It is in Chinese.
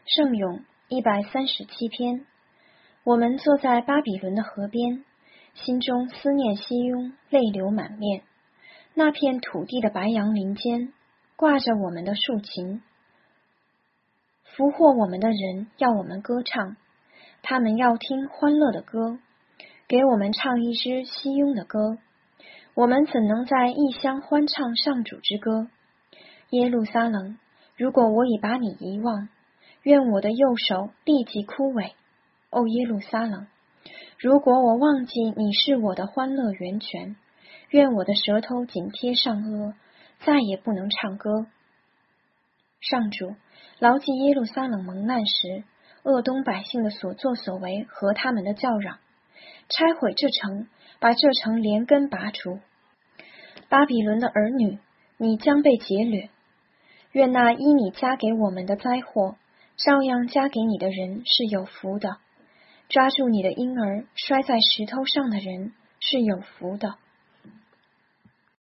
圣咏137篇。我们坐在巴比伦的河边，心中思念熙雍，泪流满面。那片土地的白杨林间，挂着我们的竖琴。俘获我们的人要我们歌唱，他们要听欢乐的歌，给我们唱一支熙雍的歌。我们怎能在异乡欢唱上主之歌？耶路撒冷，如果我已把你遗忘，愿我的右手立即枯萎。o 耶路撒冷，如果我忘记你是我的欢乐源泉，愿我的舌头紧贴上颚，再也不能唱歌。上主，牢记耶路撒冷蒙难时，鄂东百姓的所作所为和他们的叫嚷，拆毁这城，把这城连根拔除。巴比伦的儿女，你将被劫掠。愿那依你加给我们的灾祸，照样加给你的人是有福的。抓住你的婴儿摔在石头上的人是有福的。